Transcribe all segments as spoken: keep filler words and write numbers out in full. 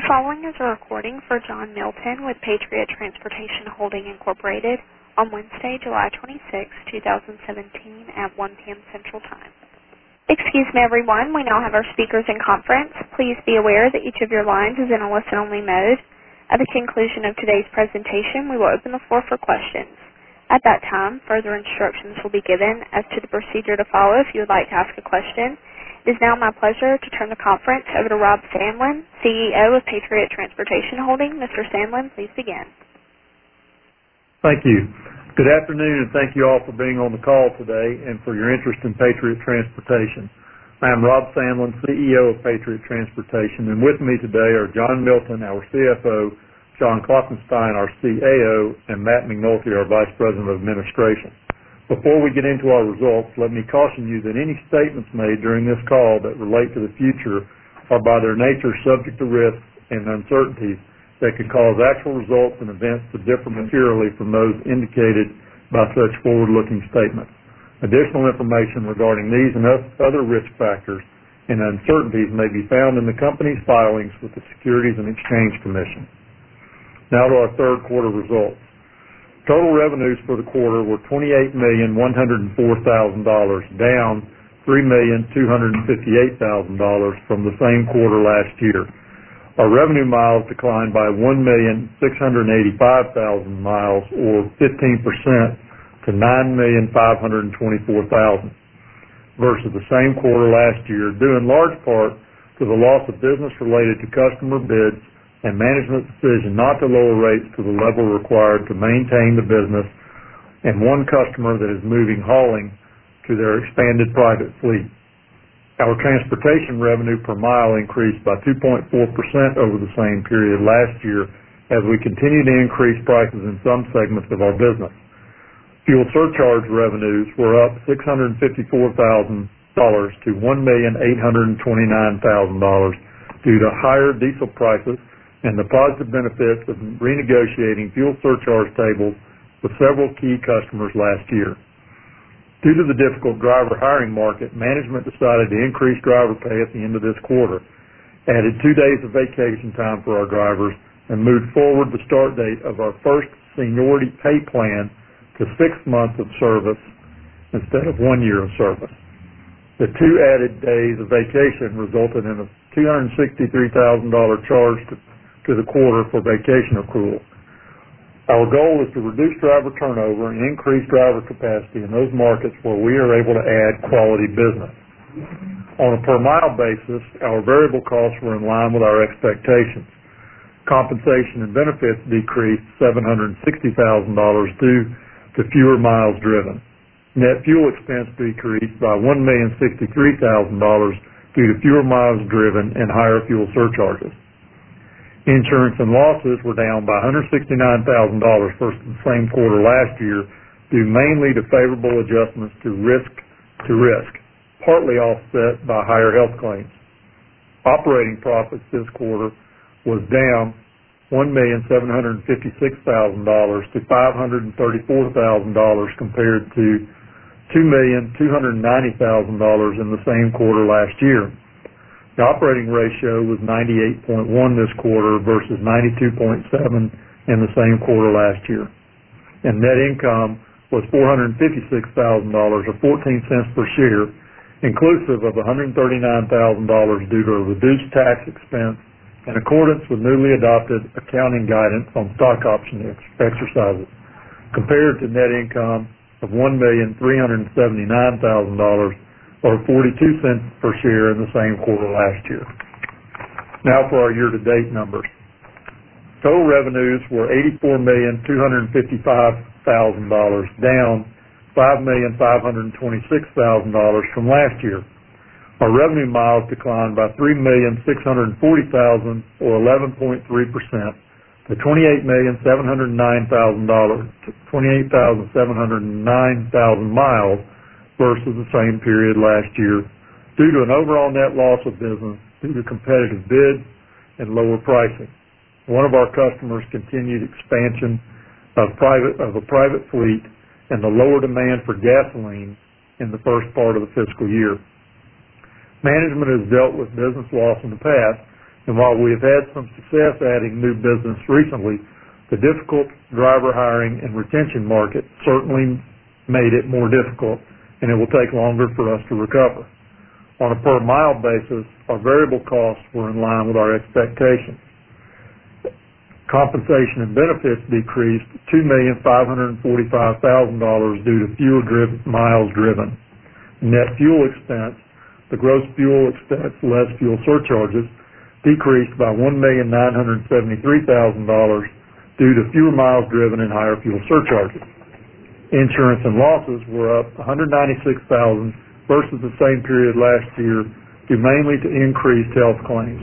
following is a recording for John Milton with Patriot Transportation Holding Incorporated on Wednesday, July twenty-sixth, two thousand seventeen at one p m Central Time. Excuse me, everyone. We now have our speakers in conference. Please be aware that each of your lines is in a listen-only mode. At the conclusion of today's presentation, we will open the floor for questions. At that time, further instructions will be given as to the procedure to follow if you would like to ask a question. It is now my pleasure to turn the conference over to Rob Sandlin, C E O of Patriot Transportation Holding. Mister Sandlin, please begin. Thank you. Good afternoon, and thank you all for being on the call today and for your interest in Patriot Transportation. I am Rob Sandlin, C E O of Patriot Transportation, and with me today are John Milton, our C F O, John Klopfenstein, our C A O, and Matt McNulty, our Vice President of Administration. Before we get into our results, let me caution you that any statements made during this call that relate to the future are by their nature subject to risks and uncertainties that could cause actual results and events to differ materially from those indicated by such forward-looking statements. Additional information regarding these and other risk factors and uncertainties may be found in the company's filings with the Securities and Exchange Commission. Now to our third quarter results. Total revenues for the quarter were twenty-eight million one hundred four thousand dollars, down three million two hundred fifty-eight thousand dollars from the same quarter last year. Our revenue miles declined by one million six hundred eighty-five thousand miles, or fifteen percent, to nine million five hundred twenty-four thousand versus the same quarter last year, due in large part to the loss of business related to customer bids and management's decision not to lower rates to the level required to maintain the business, and one customer that is moving hauling to their expanded private fleet. Our transportation revenue per mile increased by two point four percent over the same period last year as we continue to increase prices in some segments of our business. Fuel surcharge revenues were up six hundred fifty-four thousand dollars to one million eight hundred twenty-nine thousand dollars due to higher diesel prices and the positive benefits of renegotiating fuel surcharge tables with several key customers last year. Due to the difficult driver hiring market, management decided to increase driver pay at the end of this quarter, added two days of vacation time for our drivers, and moved forward the start date of our first seniority pay plan to six months of service instead of one year of service. The two added days of vacation resulted in a two hundred sixty-three thousand dollars charge to to the quarter for vacation accrual. Our goal is to reduce driver turnover and increase driver capacity in those markets where we are able to add quality business. On a per mile basis, our variable costs were in line with our expectations. Compensation and benefits decreased seven hundred sixty thousand dollars due to fewer miles driven. Net fuel expense decreased by one million sixty-three thousand dollars due to fewer miles driven and higher fuel surcharges. Insurance and losses were down by one hundred sixty-nine thousand dollars versus the same quarter last year, due mainly to favorable adjustments to risk to risk, partly offset by higher health claims. Operating profits this quarter was down one million seven hundred fifty-six thousand dollars to five hundred thirty-four thousand dollars compared to two million two hundred ninety thousand dollars in the same quarter last year. The operating ratio was ninety-eight point one this quarter versus ninety-two point seven in the same quarter last year. And net income was four hundred fifty-six thousand dollars, or fourteen cents per share, inclusive of one hundred thirty-nine thousand dollars due to a reduced tax expense in accordance with newly adopted accounting guidance on stock option ex- exercises, compared to net income of one million three hundred seventy-nine thousand dollars, or forty-two cents per share in the same quarter last year. Now for our year-to-date numbers. Total revenues were eighty-four million two hundred fifty-five thousand dollars, down five million five hundred twenty-six thousand dollars from last year. Our revenue miles declined by three million six hundred forty thousand, or eleven point three percent, to twenty-eight million seven hundred nine thousand dollars, twenty-eight thousand seven hundred nine thousand miles versus the same period last year, due to an overall net loss of business due to competitive bids and lower pricing. One of our customers' continued expansion of private of a private fleet and the lower demand for gasoline in the first part of the fiscal year. Management has dealt with business loss in the past and while we have had some success adding new business recently, the difficult driver hiring and retention market certainly made it more difficult, and it will take longer for us to recover. On a per mile basis, our variable costs were in line with our expectations. Compensation and benefits decreased two million five hundred forty-five thousand dollars due to fewer driven, miles driven. Net fuel expense, the gross fuel expense less fuel surcharges, decreased by one million nine hundred seventy-three thousand dollars due to fewer miles driven and higher fuel surcharges. Insurance and losses were up one hundred ninety-six thousand dollars versus the same period last year, due mainly to increased health claims.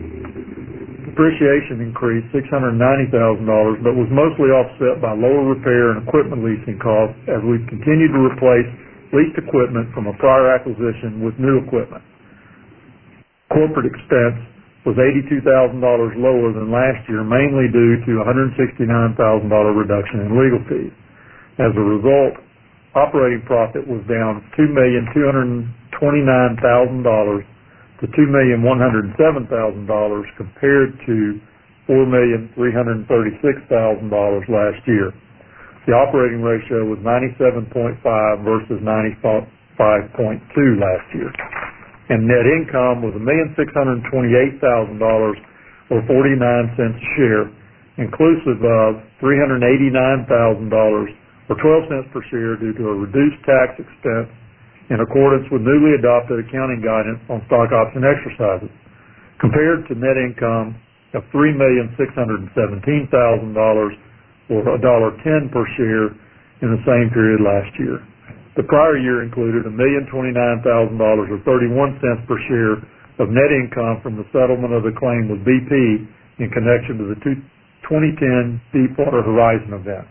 Depreciation increased six hundred ninety thousand dollars, but was mostly offset by lower repair and equipment leasing costs as we continued to replace leased equipment from a prior acquisition with new equipment. Corporate expense was eighty-two thousand dollars lower than last year, mainly due to a one hundred sixty-nine thousand dollars reduction in legal fees. As a result, operating profit was down two million two hundred twenty-nine thousand dollars to two million one hundred seven thousand dollars compared to four million three hundred thirty-six thousand dollars last year. The operating ratio was ninety-seven point five versus ninety-five point two last year. And net income was one million six hundred twenty-eight thousand dollars or forty-nine cents a share, inclusive of three hundred eighty-nine thousand dollars or twelve cents per share due to a reduced tax expense in accordance with newly adopted accounting guidance on stock option exercises, compared to net income of three million six hundred seventeen thousand dollars or one dollar ten per share in the same period last year. The prior year included one million twenty-nine thousand dollars or thirty-one cents per share of net income from the settlement of the claim with B P in connection to the twenty ten Deepwater Horizon event.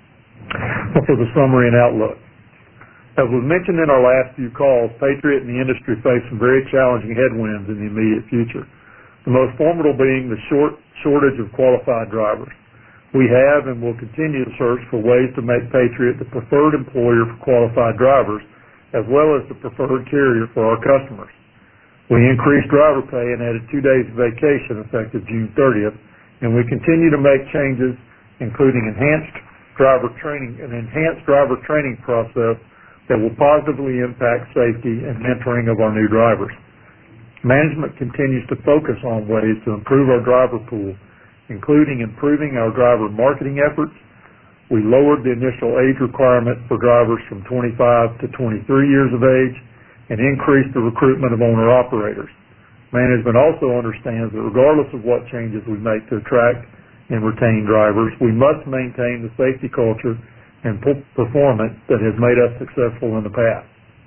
For the summary and outlook. As was mentioned in our last few calls, Patriot and the industry face some very challenging headwinds in the immediate future, the most formidable being the short shortage of qualified drivers. We have and will continue to search for ways to make Patriot the preferred employer for qualified drivers, as well as the preferred carrier for our customers. We increased driver pay and added two days of vacation effective June thirtieth, and we continue to make changes, including enhanced driver training, an enhanced driver training process that will positively impact safety and mentoring of our new drivers. Management continues to focus on ways to improve our driver pool, including improving our driver marketing efforts. We lowered the initial age requirement for drivers from twenty-five to twenty-three years of age and increased the recruitment of owner-operators. Management also understands that regardless of what changes we make to attract and retain drivers, we must maintain the safety culture and performance that has made us successful in the past.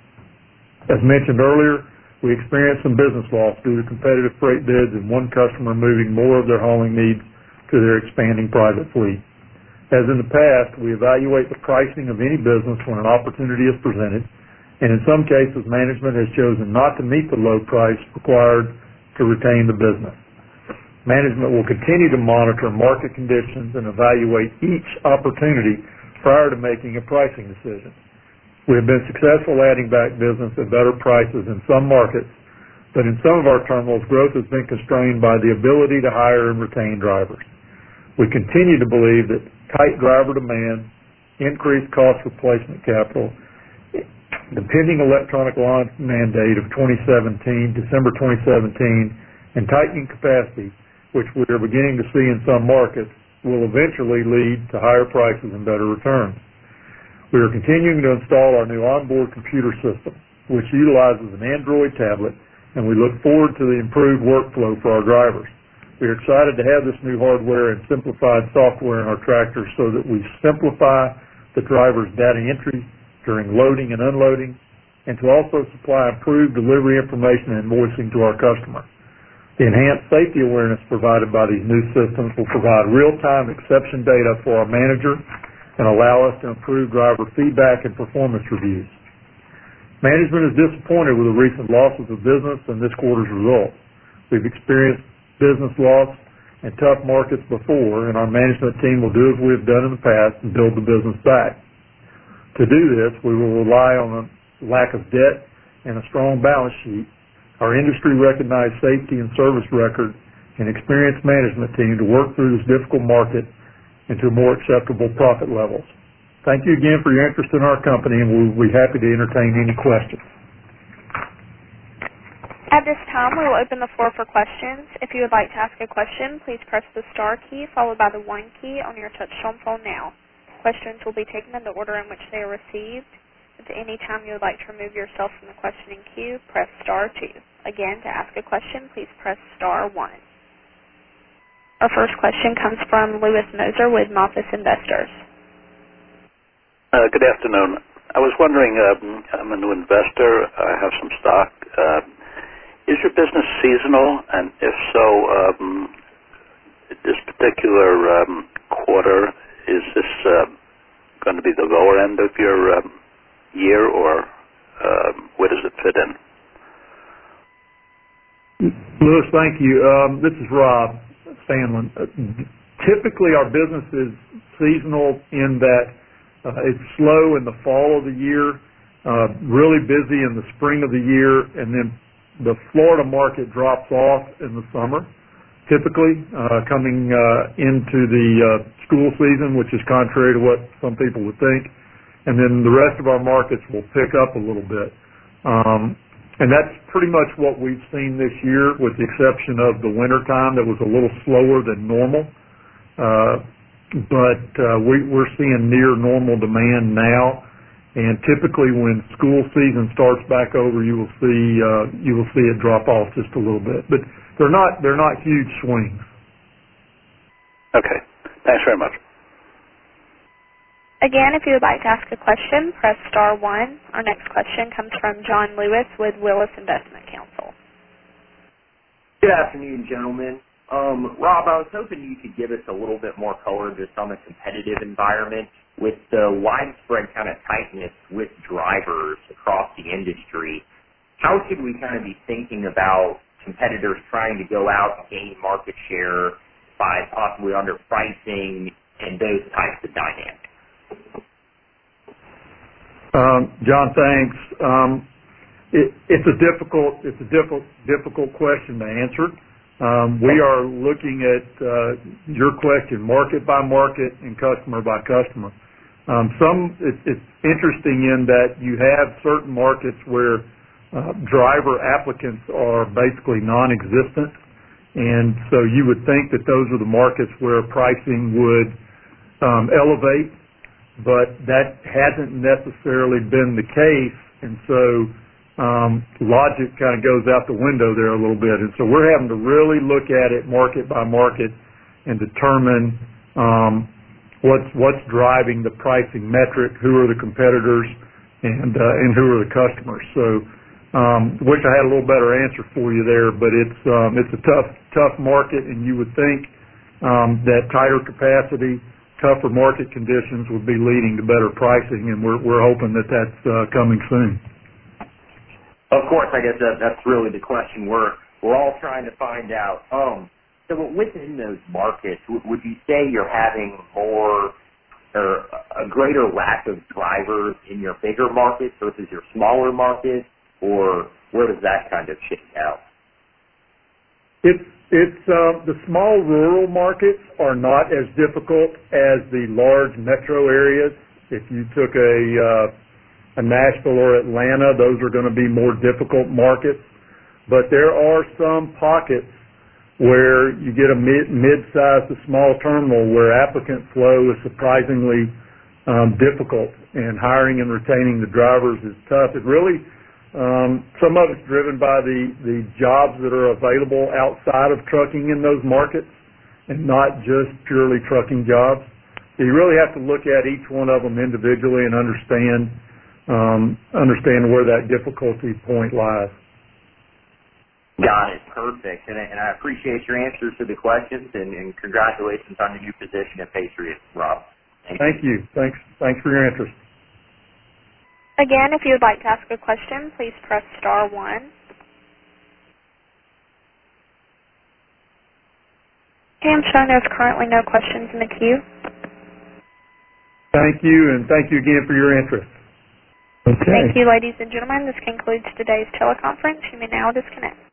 As mentioned earlier, we experienced some business loss due to competitive freight bids and one customer moving more of their hauling needs to their expanding private fleet. As in the past, we evaluate the pricing of any business when an opportunity is presented, and in some cases, management has chosen not to meet the low price required to retain the business. Management will continue to monitor market conditions and evaluate each opportunity prior to making a pricing decision. We have been successful adding back business at better prices in some markets, but in some of our terminals, growth has been constrained by the ability to hire and retain drivers. We continue to believe that tight driver demand, increased cost replacement capital, the pending electronic launch mandate of twenty seventeen, December twenty seventeen, and tightening capacity, which we are beginning to see in some markets, will eventually lead to higher prices and better returns. We are continuing to install our new onboard computer system, which utilizes an Android tablet, and we look forward to the improved workflow for our drivers. We are excited to have this new hardware and simplified software in our tractors so that we simplify the driver's data entry during loading and unloading, and to also supply improved delivery information and invoicing to our customer. The enhanced safety awareness provided by these new systems will provide real-time exception data for our manager and allow us to improve driver feedback and performance reviews. Management is disappointed with the recent losses of business and this quarter's results. We've experienced business loss and tough markets before, and our management team will do as we have done in the past and build the business back. To do this, we will rely on a lack of debt and a strong balance sheet, our industry-recognized safety and service record, and experienced management team to work through this difficult market into more acceptable profit levels. Thank you again for your interest in our company, and we'll be happy to entertain any questions. At this time, we will open the floor for questions. If you would like to ask a question, please press the star key followed by the one key on your touch-tone phone now. Questions will be taken in the order in which they are received. If at any time you would like to remove yourself from the questioning queue, press star two. Again, to ask a question, please press star one. Our first question comes from Lewis Moser with Moffis Investors. Uh, good afternoon. I was wondering, um, I'm a new investor. I have some stock. Uh, is your business seasonal? And if so, um, this particular um, quarter, is this uh, going to be the lower end of your um, year, or um, where does it fit in? Lewis, thank you. Um, this is Rob Sandlin. Uh, typically, our business is seasonal in that uh, it's slow in the fall of the year, uh, really busy in the spring of the year, and then the Florida market drops off in the summer, typically uh, coming uh, into the uh, school season, which is contrary to what some people would think. And then the rest of our markets will pick up a little bit. Um, and that's pretty much what we've seen this year, with the exception of the winter time that was a little slower than normal. Uh, but uh, we, we're seeing near normal demand now. And typically when school season starts back over, you will see uh, you will see it drop off just a little bit. But they're not they're not huge swings. Okay. Thanks very much. Again, if you would like to ask a question, press star one. Our next question comes from John Lewis with Willis Investment Counsel. Good afternoon, gentlemen. Um, Rob, I was hoping you could give us a little bit more color just on the competitive environment with the widespread kind of tightness with drivers across the industry. How should we kind of be thinking about competitors trying to go out and gain market share by possibly underpricing and those types of dynamics? Um, John, thanks. Um, it, it's a difficult it's a difficult difficult question to answer. Um, we are looking at uh, your question market by market and customer by customer. Um, some it, it's interesting in that you have certain markets where uh, driver applicants are basically non-existent, and so you would think that those are the markets where pricing would um, elevate, but that hasn't necessarily been the case, and so um, logic kind of goes out the window there a little bit, and so we're having to really look at it market by market and determine um, what's what's driving the pricing metric, who are the competitors, and uh, and who are the customers. So, um, wish I had a little better answer for you there, but it's um, it's a tough tough market, and you would think um, that tighter capacity, tougher market conditions would be leading to better pricing, and we're we're hoping that that's uh, coming soon. Of course, I guess that, that's really the question we're we're all trying to find out. Um, so within those markets, w- would you say you're having more or a greater lack of drivers in your bigger markets versus your smaller markets, or where does that kind of shake out? It's it's uh, the small rural markets are not as difficult as the large metro areas. If you took a uh, a Nashville or Atlanta, those are going to be more difficult markets. But there are some pockets where you get a mid, mid-sized to small terminal where applicant flow is surprisingly um, difficult, and hiring and retaining the drivers is tough. It really, um, some of it's driven by the, the jobs that are available outside of trucking in those markets and not just purely trucking jobs. So you really have to look at each one of them individually and understand Um, understand where that difficulty point lies. Got it. Perfect. And, and I appreciate your answers to the questions, and, and congratulations on your new position at Patriot, Rob. Thank, Thank you. you. Thanks. Thanks for your interest. Again, if you would like to ask a question, please press star one. Okay, I'm showing there's currently no questions in the queue. Thank you, and thank you again for your interest. Okay. Thank you, ladies and gentlemen. This concludes today's teleconference. You may now disconnect.